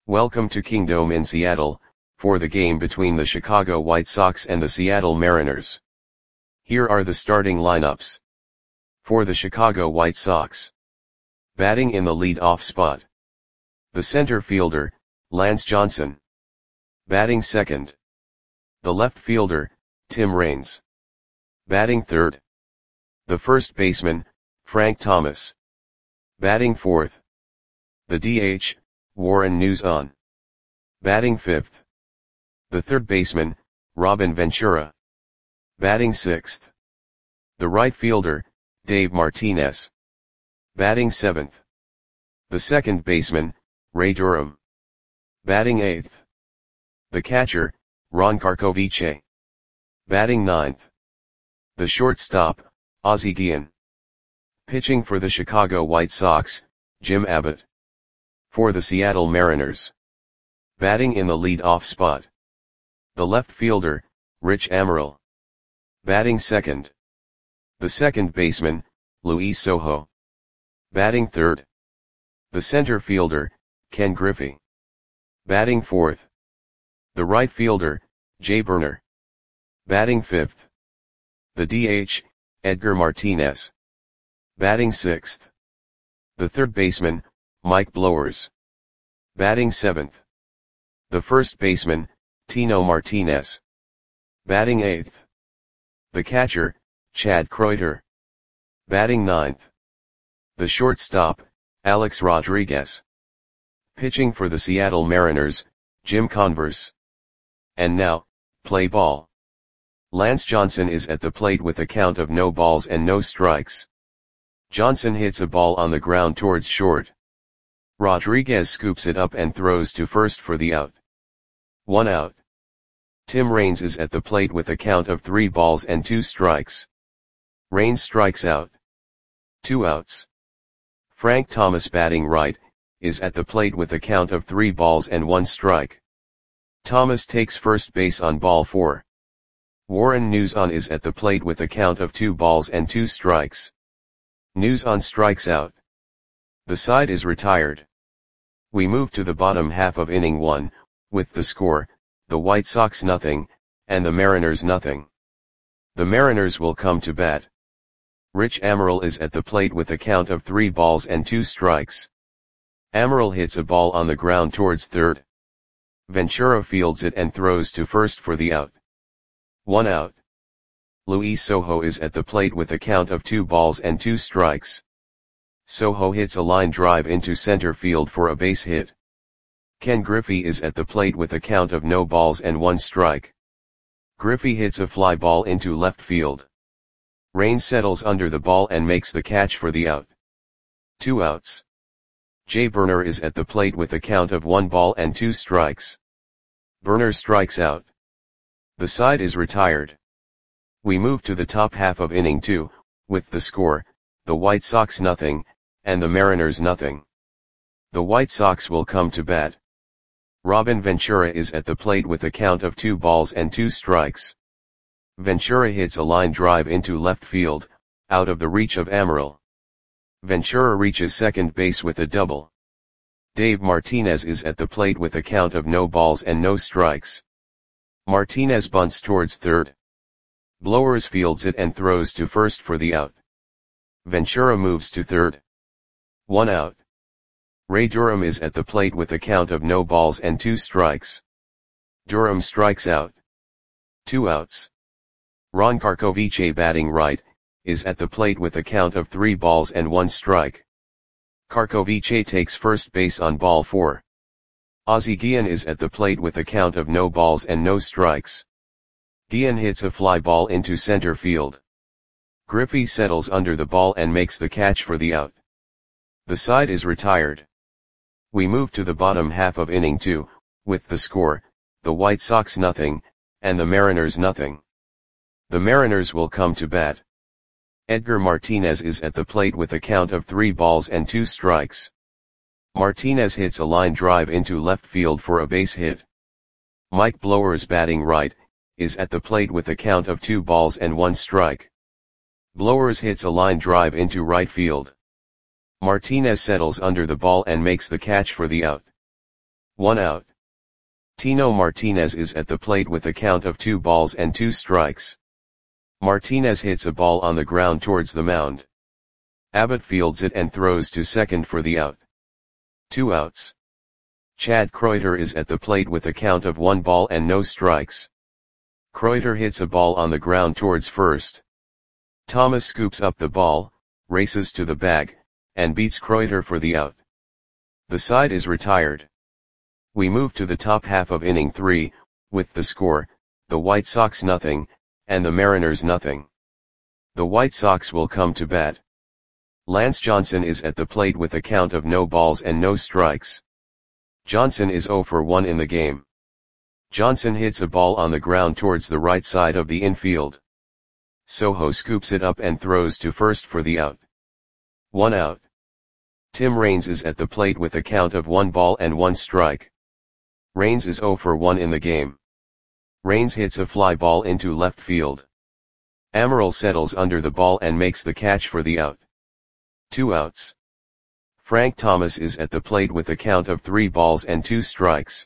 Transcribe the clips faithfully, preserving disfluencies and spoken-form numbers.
Welcome to Kingdome in Seattle, for the game between the Chicago White Sox and the Seattle Mariners. Here are the starting lineups. For the Chicago White Sox. Batting in the lead-off spot. The center fielder, Lance Johnson. Batting second. The left fielder, Tim Raines. Batting third. The first baseman, Frank Thomas. Batting fourth. The D H, Warren Nuzan. Batting fifth. The third baseman, Robin Ventura. Batting sixth. The right fielder, Dave Martinez. Batting seventh. The second baseman, Ray Durham. Batting eighth. The catcher, Ron Karkovice. Batting ninth. The shortstop, Ozzie Guillen. Pitching for the Chicago White Sox, Jim Abbott. For the Seattle Mariners. Batting in the lead-off spot. The left fielder, Rich Amaral. Batting second. The second baseman, Luis Sojo. Batting third. The center fielder, Ken Griffey. Batting fourth. The right fielder, Jay Burner. Batting fifth. The D H, Edgar Martinez. Batting sixth. The third baseman, Mike Blowers. Batting seventh. The first baseman, Tino Martinez. Batting eighth. The catcher, Chad Kreuter. Batting ninth. The shortstop, Alex Rodriguez. Pitching for the Seattle Mariners, Jim Converse. And now, play ball. Lance Johnson is at the plate with a count of no balls and no strikes. Johnson hits a ball on the ground towards short. Rodriguez scoops it up and throws to first for the out. One out. Tim Raines is at the plate with a count of three balls and two strikes. Raines strikes out. Two outs. Frank Thomas, batting right, is at the plate with a count of three balls and one strike. Thomas takes first base on ball four. Warren Nuzan is at the plate with a count of two balls and two strikes. Nuzan strikes out. The side is retired. We move to the bottom half of inning one, with the score, the White Sox nothing, and the Mariners nothing. The Mariners will come to bat. Rich Amaral is at the plate with a count of three balls and two strikes. Amaral hits a ball on the ground towards third. Ventura fields it and throws to first for the out. One out. Luis Sojo is at the plate with a count of two balls and two strikes. Sojo hits a line drive into center field for a base hit. Ken Griffey is at the plate with a count of no balls and one strike. Griffey hits a fly ball into left field. Raines settles under the ball and makes the catch for the out. Two outs. Jay Burner is at the plate with a count of one ball and two strikes. Burner strikes out. The side is retired. We move to the top half of inning two, with the score, the White Sox nothing, and the Mariners nothing. The White Sox will come to bat. Robin Ventura is at the plate with a count of two balls and two strikes. Ventura hits a line drive into left field, out of the reach of Amaral. Ventura reaches second base with a double. Dave Martinez is at the plate with a count of no balls and no strikes. Martinez bunts towards third. Blowers fields it and throws to first for the out. Ventura moves to third. One out. Ray Durham is at the plate with a count of no balls and two strikes. Durham strikes out. Two outs. Ron Karkovice, batting right, is at the plate with a count of three balls and one strike. Karkovice takes first base on ball four. Ozzie Guillen is at the plate with a count of no balls and no strikes. Guillen hits a fly ball into center field. Griffey settles under the ball and makes the catch for the out. The side is retired. We move to the bottom half of inning two, with the score, the White Sox nothing, and the Mariners nothing. The Mariners will come to bat. Edgar Martinez is at the plate with a count of three balls and two strikes. Martinez hits a line drive into left field for a base hit. Mike Blowers, batting right, is at the plate with a count of two balls and one strike. Blowers hits a line drive into right field. Martinez settles under the ball and makes the catch for the out. One out. Tino Martinez is at the plate with a count of two balls and two strikes. Martinez hits a ball on the ground towards the mound. Abbott fields it and throws to second for the out. Two outs. Chad Kreuter is at the plate with a count of one ball and no strikes. Kreuter hits a ball on the ground towards first. Thomas scoops up the ball, races to the bag, and beats Kreuter for the out. The side is retired. We move to the top half of inning three, with the score, the White Sox nothing, and the Mariners nothing. The White Sox will come to bat. Lance Johnson is at the plate with a count of no balls and no strikes. Johnson is oh for one in the game. Johnson hits a ball on the ground towards the right side of the infield. Soho scoops it up and throws to first for the out. One out. Tim Raines is at the plate with a count of one ball and one strike. Raines is oh for one in the game. Raines hits a fly ball into left field. Amaral settles under the ball and makes the catch for the out. Two outs. Frank Thomas is at the plate with a count of three balls and two strikes.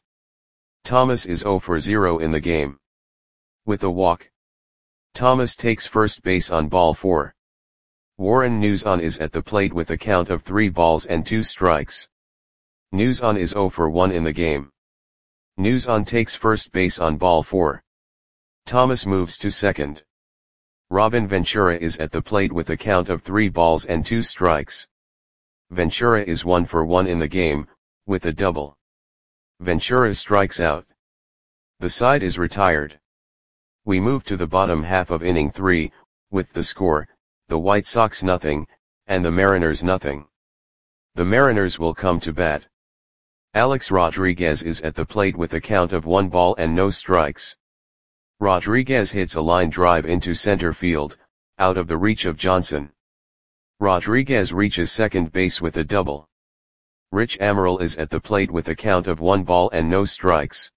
Thomas is oh for zero in the game. With a walk. Thomas takes first base on ball four. Warren Newson is at the plate with a count of three balls and two strikes. Newson is oh for one in the game. Newson takes first base on ball four. Thomas moves to second. Robin Ventura is at the plate with a count of three balls and two strikes. Ventura is one for one in the game, with a double. Ventura strikes out. The side is retired. We move to the bottom half of inning three, with the score, the White Sox nothing, and the Mariners nothing. The Mariners will come to bat. Alex Rodriguez is at the plate with a count of one ball and no strikes. Rodriguez hits a line drive into center field, out of the reach of Johnson. Rodriguez reaches second base with a double. Rich Amaral is at the plate with a count of one ball and no strikes.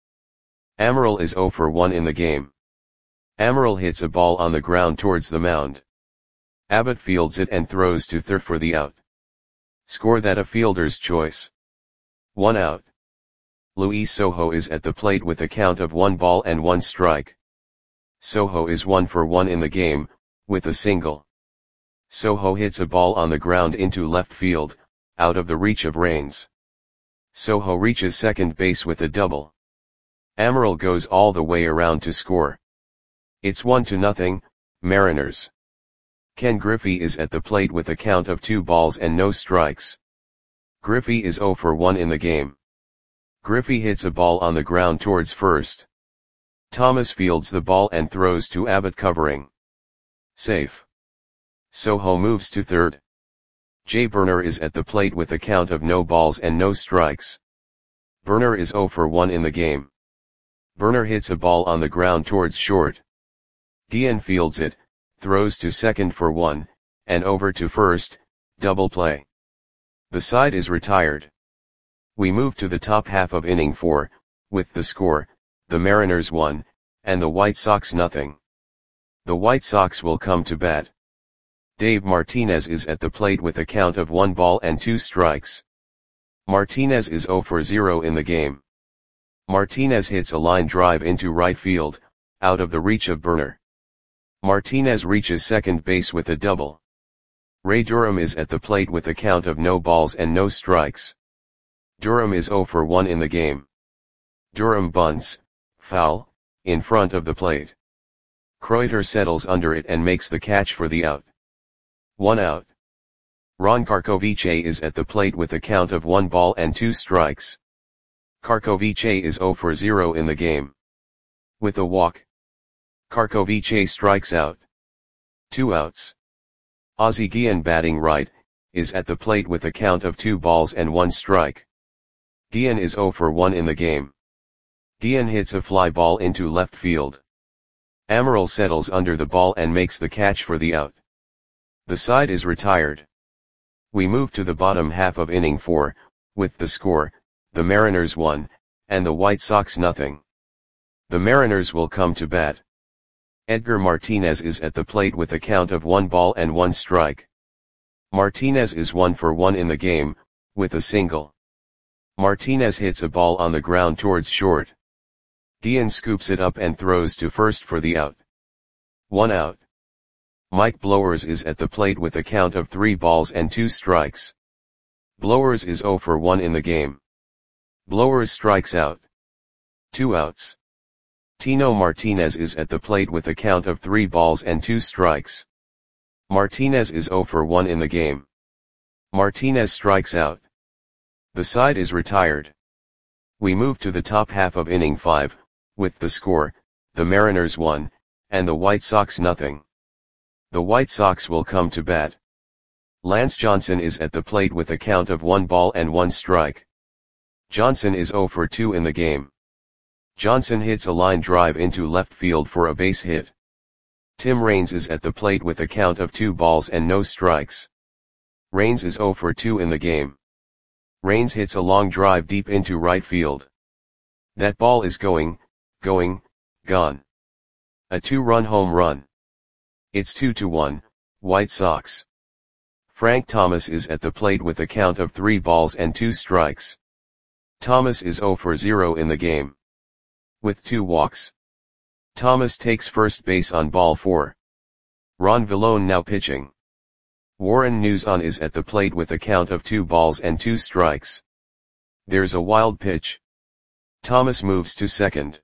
Amaral is oh for one in the game. Amaral hits a ball on the ground towards the mound. Abbott fields it and throws to third for the out. Score that a fielder's choice. One out. Luis Sojo is at the plate with a count of one ball and one strike. Sojo is one for one in the game, with a single. Sojo hits a ball on the ground into left field, out of the reach of Raines. Sojo reaches second base with a double. Amaral goes all the way around to score. It's one to nothing, Mariners. Ken Griffey is at the plate with a count of two balls and no strikes. Griffey is oh for one in the game. Griffey hits a ball on the ground towards first. Thomas fields the ball and throws to Abbott covering. Safe. Sojo moves to third. Jay Burner is at the plate with a count of no balls and no strikes. Burner is oh for one in the game. Burner hits a ball on the ground towards short. Guillen fields it, throws to second for one, and over to first, double play. The side is retired. We move to the top half of inning four, with the score, the Mariners one, and the White Sox nothing. The White Sox will come to bat. Dave Martinez is at the plate with a count of one ball and two strikes. Martinez is oh for zero in the game. Martinez hits a line drive into right field, out of the reach of Burner. Martinez reaches second base with a double. Ray Durham is at the plate with a count of no balls and no strikes. Durham is oh for one in the game. Durham bunts, foul, in front of the plate. Kreuter settles under it and makes the catch for the out. One out. Ron Karkovice is at the plate with a count of one ball and two strikes. Karkovice is oh for zero in the game. With a walk. Karkovice strikes out. Two outs. Ozzie Guillen, batting right, is at the plate with a count of two balls and one strike. Guillen is oh for one in the game. Guillen hits a fly ball into left field. Amaral settles under the ball and makes the catch for the out. The side is retired. We move to the bottom half of inning four, with the score, the Mariners one, and the White Sox nothing. The Mariners will come to bat. Edgar Martinez is at the plate with a count of one ball and one strike. Martinez is one for one in the game, with a single. Martinez hits a ball on the ground towards short. Guillen scoops it up and throws to first for the out. One out. Mike Blowers is at the plate with a count of three balls and two strikes. Blowers is zero for one in the game. Blowers strikes out. Two outs. Tino Martinez is at the plate with a count of three balls and two strikes. Martinez is zero for one in the game. Martinez strikes out. The side is retired. We move to the top half of inning five, with the score, the Mariners one, and the White Sox nothing. The White Sox will come to bat. Lance Johnson is at the plate with a count of one ball and one strike. Johnson is zero for two in the game. Johnson hits a line drive into left field for a base hit. Tim Raines is at the plate with a count of two balls and no strikes. Raines is zero for two in the game. Raines hits a long drive deep into right field. That ball is going, going, gone. A two-run home run. It's two to one, White Sox. Frank Thomas is at the plate with a count of three balls and two strikes. Thomas is zero for zero in the game. With two walks. Thomas takes first base on ball four. Ron Villone now pitching. Warren Newson is at the plate with a count of two balls and two strikes. There's a wild pitch. Thomas moves to second.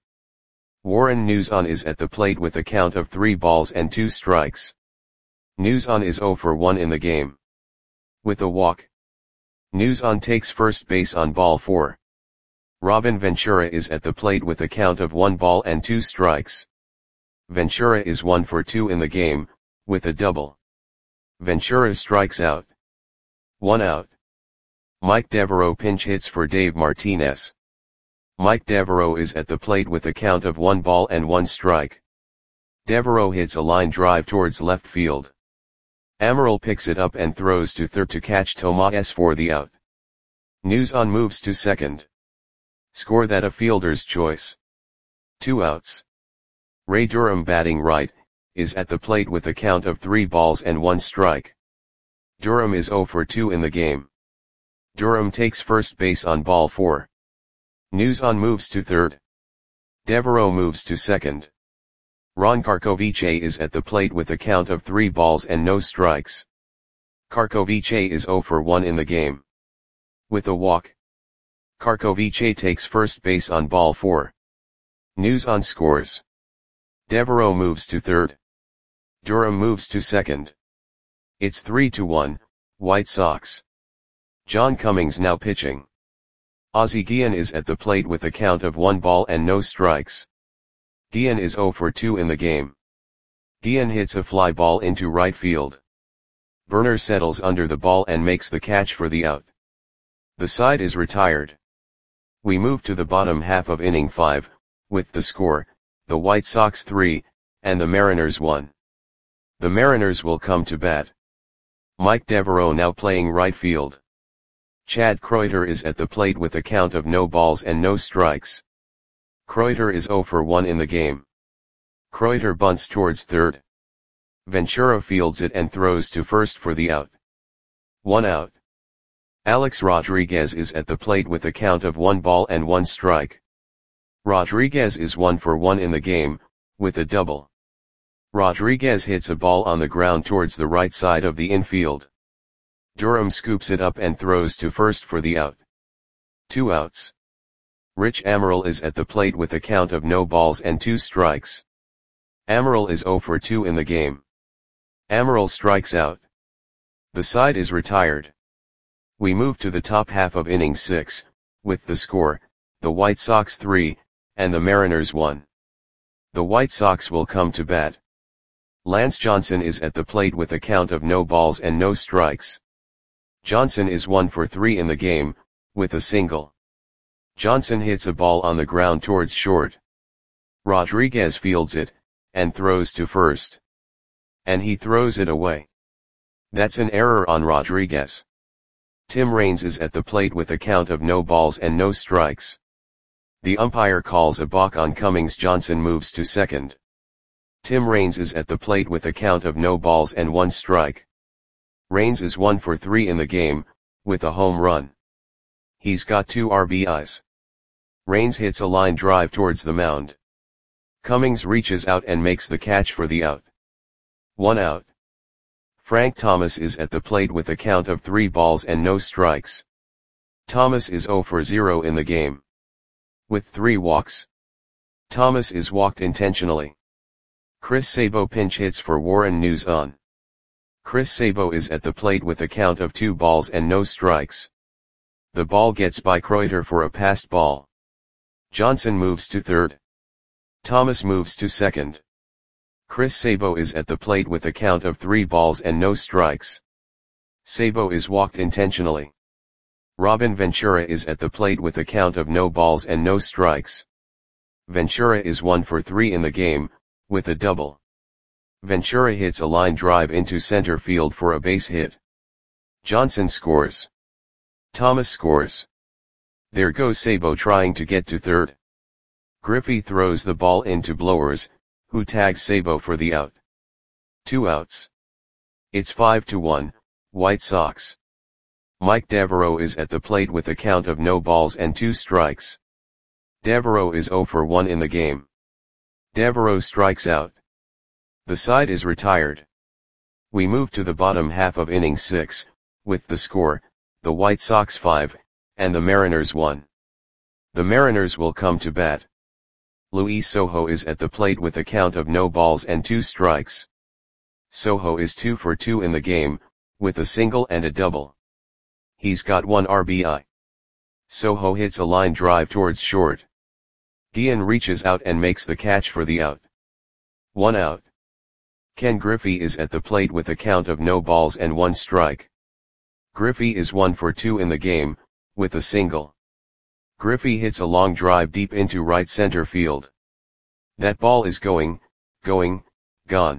Warren Newson is at the plate with a count of three balls and two strikes. Newson is zero for one in the game. With a walk. Newson takes first base on ball four. Robin Ventura is at the plate with a count of one ball and two strikes. Ventura is one for two in the game, with a double. Ventura strikes out. One out. Mike Devereaux pinch hits for Dave Martinez. Mike Devereaux is at the plate with a count of one ball and one strike. Devereaux hits a line drive towards left field. Amaral picks it up and throws to third to catch Tomas for the out. Newson moves to second. Score that a fielder's choice. Two outs. Ray Durham batting right, is at the plate with a count of three balls and one strike. Durham is zero for two in the game. Durham takes first base on ball four. Newson moves to third. Devereaux moves to second. Ron Karkovice is at the plate with a count of three balls and no strikes. Karkovice is zero for one in the game. With a walk. Karkovice takes first base on ball four. Newson scores. Devereaux moves to third. Durham moves to second. It's three to one, White Sox. John Cummings now pitching. Ozzie Guillen is at the plate with a count of one ball and no strikes. Guillen is zero for two in the game. Guillen hits a fly ball into right field. Burner settles under the ball and makes the catch for the out. The side is retired. We move to the bottom half of inning five, with the score, the White Sox three, and the Mariners one. The Mariners will come to bat. Mike Devereaux now playing right field. Chad Kreuter is at the plate with a count of no balls and no strikes. Kreuter is zero for one in the game. Kreuter bunts towards third. Ventura fields it and throws to first for the out. One out. Alex Rodriguez is at the plate with a count of one ball and one strike. Rodriguez is one for one in the game, with a double. Rodriguez hits a ball on the ground towards the right side of the infield. Durham scoops it up and throws to first for the out. Two outs. Rich Amaral is at the plate with a count of no balls and two strikes. Amaral is zero for two in the game. Amaral strikes out. The side is retired. We move to the top half of inning six, with the score, the White Sox three, and the Mariners one. The White Sox will come to bat. Lance Johnson is at the plate with a count of no balls and no strikes. Johnson is one for three in the game, with a single. Johnson hits a ball on the ground towards short. Rodriguez fields it, and throws to first. And he throws it away. That's an error on Rodriguez. Tim Raines is at the plate with a count of no balls and no strikes. The umpire calls a balk on Cummings. Johnson moves to second. Tim Raines is at the plate with a count of no balls and one strike. Raines is one for three in the game, with a home run. He's got two R B Is. Raines hits a line drive towards the mound. Cummings reaches out and makes the catch for the out. One out. Frank Thomas is at the plate with a count of three balls and no strikes. Thomas is zero for zero in the game. With three walks. Thomas is walked intentionally. Chris Sabo pinch hits for Warren Nuzan. Chris Sabo is at the plate with a count of two balls and no strikes. The ball gets by Kreuter for a passed ball. Johnson moves to third. Thomas moves to second. Chris Sabo is at the plate with a count of three balls and no strikes. Sabo is walked intentionally. Robin Ventura is at the plate with a count of no balls and no strikes. Ventura is one for three in the game, with a double. Ventura hits a line drive into center field for a base hit. Johnson scores. Thomas scores. There goes Sabo trying to get to third. Griffey throws the ball into Blowers, who tags Sabo for the out. Two outs. It's five to one, White Sox. Mike Devereaux is at the plate with a count of no balls and two strikes. Devereaux is zero for one in the game. Devereaux strikes out. The side is retired. We move to the bottom half of inning six, with the score, the White Sox five, and the Mariners one. The Mariners will come to bat. Luis Sojo is at the plate with a count of no balls and two strikes. Sojo is two for two in the game, with a single and a double. He's got one R B I. Sojo hits a line drive towards short. Guillen reaches out and makes the catch for the out. One out. Ken Griffey is at the plate with a count of no balls and one strike. Griffey is one for two in the game, with a single. Griffey hits a long drive deep into right center field. That ball is going, going, gone.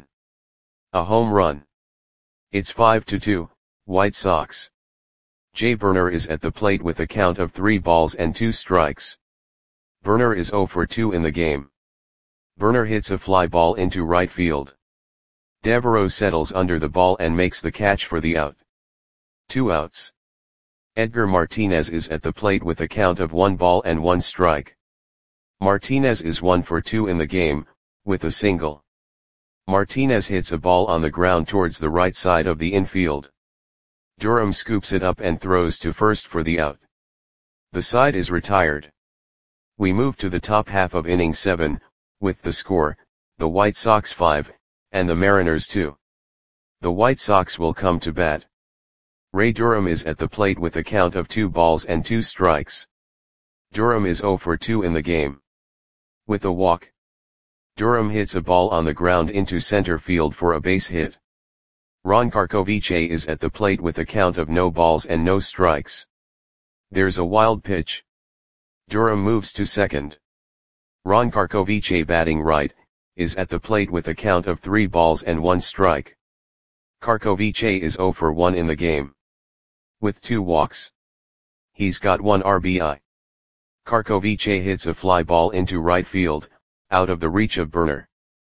A home run. It's five to two, White Sox. Jay Burner is at the plate with a count of three balls and two strikes. Burner is zero for two in the game. Burner hits a fly ball into right field. Devereaux settles under the ball and makes the catch for the out. Two outs. Edgar Martinez is at the plate with a count of one ball and one strike. Martinez is one for two in the game, with a single. Martinez hits a ball on the ground towards the right side of the infield. Durham scoops it up and throws to first for the out. The side is retired. We move to the top half of inning seven, with the score, the White Sox five, and the Mariners two. The White Sox will come to bat. Ray Durham is at the plate with a count of two balls and two strikes. Durham is zero for two in the game. With a walk. Durham hits a ball on the ground into center field for a base hit. Ron Karkovice is at the plate with a count of no balls and no strikes. There's a wild pitch. Durham moves to second. Ron Karkovice, batting right, is at the plate with a count of three balls and one strike. Karkovice is zero for one in the game. With two walks. He's got one R B I. Karkovice hits a fly ball into right field, out of the reach of Burner.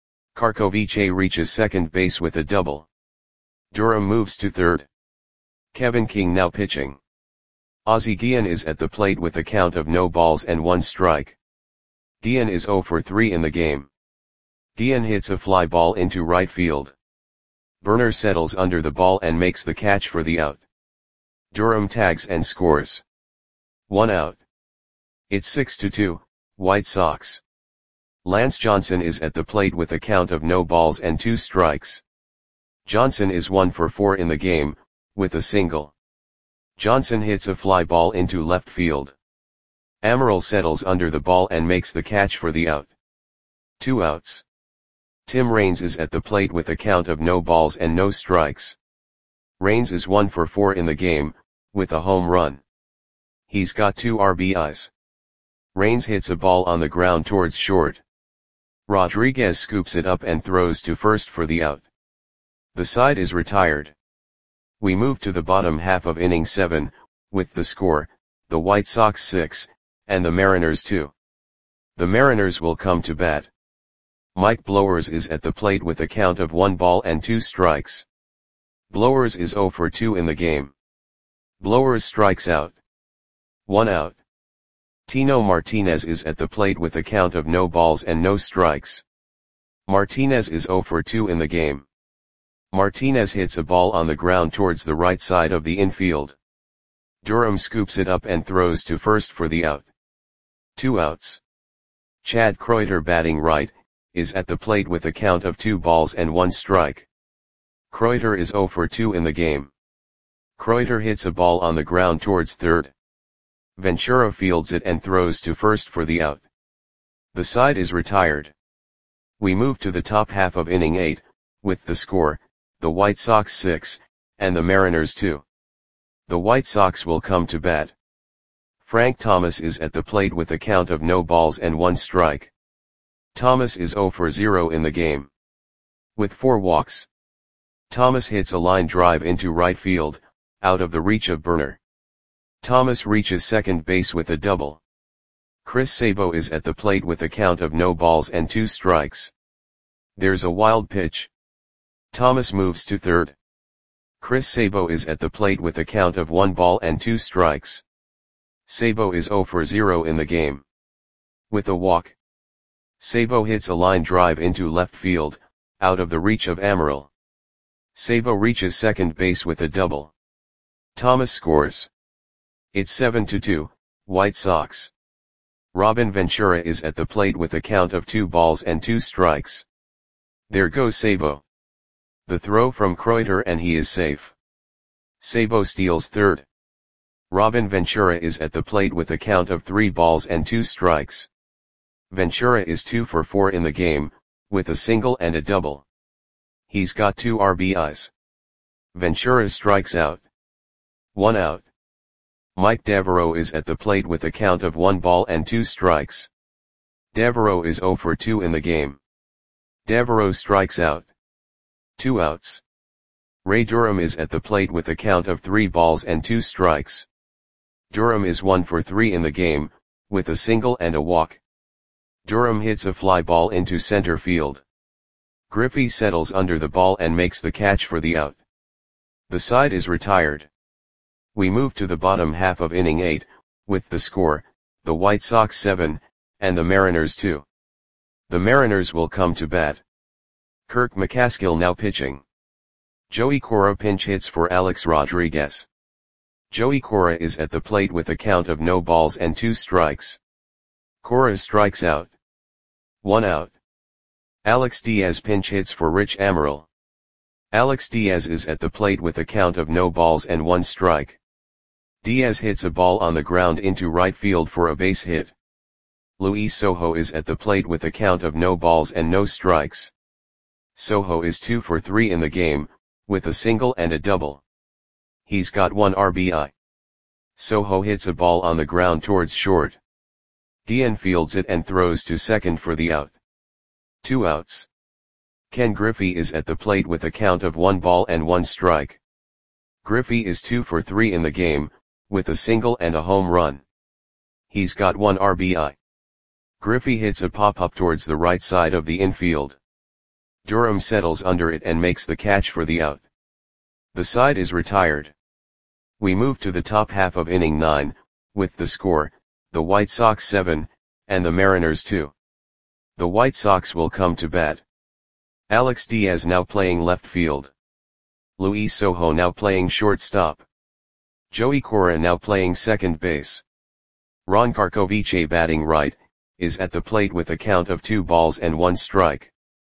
Karkovice reaches second base with a double. Durham moves to third. Kevin King now pitching. Ozzie Guillen is at the plate with a count of no balls and one strike. Guillen is zero for three in the game. Guillen hits a fly ball into right field. Burner settles under the ball and makes the catch for the out. Durham tags and scores. One out. It's six to two, White Sox. Lance Johnson is at the plate with a count of no balls and two strikes. Johnson is one for four in the game, with a single. Johnson hits a fly ball into left field. Amaral settles under the ball and makes the catch for the out. Two outs. Tim Raines is at the plate with a count of no balls and no strikes. Raines is one for four in the game, with a home run. He's got two R B Is. Raines hits a ball on the ground towards short. Rodriguez scoops it up and throws to first for the out. The side is retired. We move to the bottom half of inning seven, with the score, the White Sox six, and the Mariners two. The Mariners will come to bat. Mike Blowers is at the plate with a count of one ball and two strikes. Blowers is zero for two in the game. Blowers strikes out. One out. Tino Martinez is at the plate with a count of no balls and no strikes. Martinez is zero for two in the game. Martinez hits a ball on the ground towards the right side of the infield. Durham scoops it up and throws to first for the out. Two outs. Chad Kreuter, batting right, is at the plate with a count of two balls and one strike. Kreuter is zero for two in the game. Kreuter hits a ball on the ground towards third. Ventura fields it and throws to first for the out. The side is retired. We move to the top half of inning eight, with the score, the White Sox six, and the Mariners two. The White Sox will come to bat. Frank Thomas is at the plate with a count of no balls and one strike. Thomas is zero for zero in the game. With four walks. Thomas hits a line drive into right field, out of the reach of Burner. Thomas reaches second base with a double. Chris Sabo is at the plate with a count of no balls and two strikes. There's a wild pitch. Thomas moves to third. Chris Sabo is at the plate with a count of one ball and two strikes. Sabo is zero for zero in the game. With a walk. Sabo hits a line drive into left field, out of the reach of Amaral. Sabo reaches second base with a double. Thomas scores. It's seven to two, White Sox. Robin Ventura is at the plate with a count of two balls and two strikes. There goes Sabo. The throw from Kreuter and he is safe. Sabo steals third. Robin Ventura is at the plate with a count of three balls and two strikes. Ventura is two for four in the game, with a single and a double. He's got two R B Is. Ventura strikes out. One out. Mike Devereaux is at the plate with a count of one ball and two strikes. Devereaux is zero for two in the game. Devereaux strikes out. Two outs. Ray Durham is at the plate with a count of three balls and two strikes. Durham is one for three in the game, with a single and a walk. Durham hits a fly ball into center field. Griffey settles under the ball and makes the catch for the out. The side is retired. We move to the bottom half of inning eight, with the score, the White Sox seven, and the Mariners two. The Mariners will come to bat. Kirk McCaskill now pitching. Joey Cora pinch hits for Alex Rodriguez. Joey Cora is at the plate with a count of no balls and two strikes. Cora strikes out. One out. Alex Diaz pinch hits for Rich Amaral. Alex Diaz is at the plate with a count of no balls and one strike. Diaz hits a ball on the ground into right field for a base hit. Luis Sojo is at the plate with a count of no balls and no strikes. Sojo is two for three in the game, with a single and a double. He's got one R B I. Sojo hits a ball on the ground towards short. Guillen fields it and throws to second for the out. Two outs. Ken Griffey is at the plate with a count of one ball and one strike. Griffey is two for three in the game, with a single and a home run. He's got one R B I. Griffey hits a pop-up towards the right side of the infield. Durham settles under it and makes the catch for the out. The side is retired. We move to the top half of inning nine, with the score, the White Sox seven, and the Mariners two. The White Sox will come to bat. Alex Diaz now playing left field. Luis Sojo now playing shortstop. Joey Cora now playing second base. Ron Karkovice, batting right, is at the plate with a count of two balls and one strike.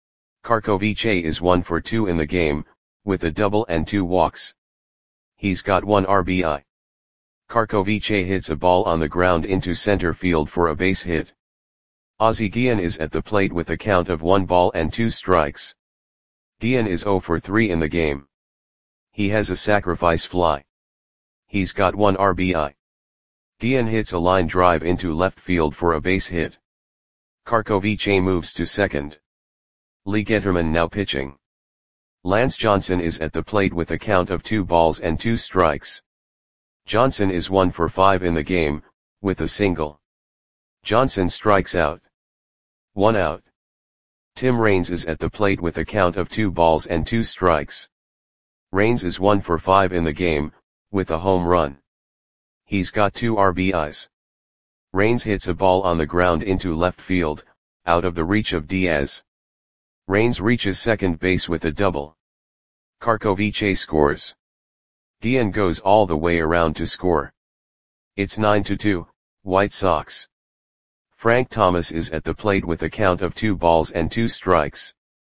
Karkovice is one for two in the game, with a double and two walks. He's got one R B I. Karkovice hits a ball on the ground into center field for a base hit. Ozzie Guillen is at the plate with a count of one ball and two strikes. Guillen is zero for three in the game. He has a sacrifice fly. He's got one R B I. Guillen hits a line drive into left field for a base hit. Karkovice moves to second. Lee Getterman now pitching. Lance Johnson is at the plate with a count of two balls and two strikes. Johnson is one for five in the game, with a single. Johnson strikes out. One out. Tim Raines is at the plate with a count of two balls and two strikes. Raines is one for five in the game, with a home run. He's got two R B Is. Raines hits a ball on the ground into left field, out of the reach of Diaz. Raines reaches second base with a double. Karkovice scores. Guillen goes all the way around to score. It's nine to two, White Sox. Frank Thomas is at the plate with a count of two balls and two strikes.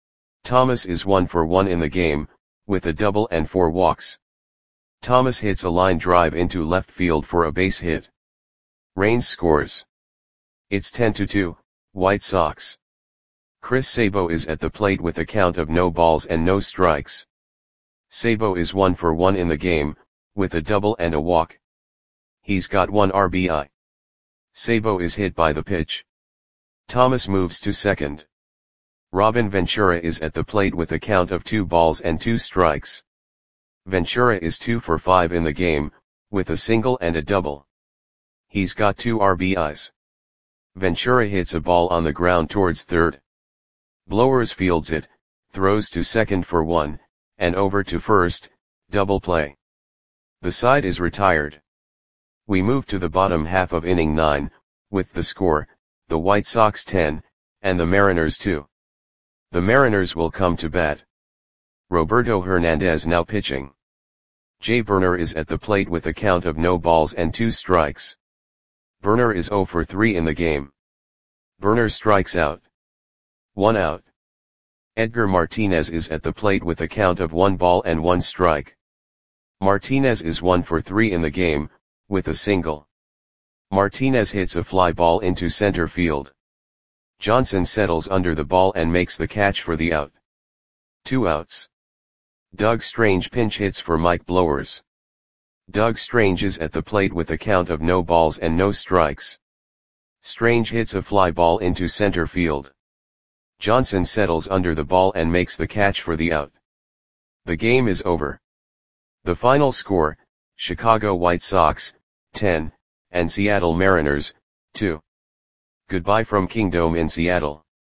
Thomas is one for one in the game, with a double and four walks. Thomas hits a line drive into left field for a base hit. Raines scores. It's ten to two, White Sox. Chris Sabo is at the plate with a count of no balls and no strikes. Sabo is one for one in the game, with a double and a walk. He's got one R B I. Sabo is hit by the pitch. Thomas moves to second. Robin Ventura is at the plate with a count of two balls and two strikes. Ventura is two for five in the game, with a single and a double. He's got two R B Is. Ventura hits a ball on the ground towards third. Blowers fields it, throws to second for one, and over to first, double play. The side is retired. We move to the bottom half of inning nine, with the score, the White Sox ten, and the Mariners two. The Mariners will come to bat. Roberto Hernandez now pitching. Jay Burner is at the plate with a count of no balls and two strikes. Burner is zero for three in the game. Burner strikes out. One out. Edgar Martinez is at the plate with a count of one ball and one strike. Martinez is one for three in the game, with a single. Martinez hits a fly ball into center field. Johnson settles under the ball and makes the catch for the out. Two outs. Doug Strange pinch hits for Mike Blowers. Doug Strange is at the plate with a count of no balls and no strikes. Strange hits a fly ball into center field. Johnson settles under the ball and makes the catch for the out. The game is over. The final score, Chicago White Sox, ten, and Seattle Mariners, two. Goodbye from Kingdome in Seattle.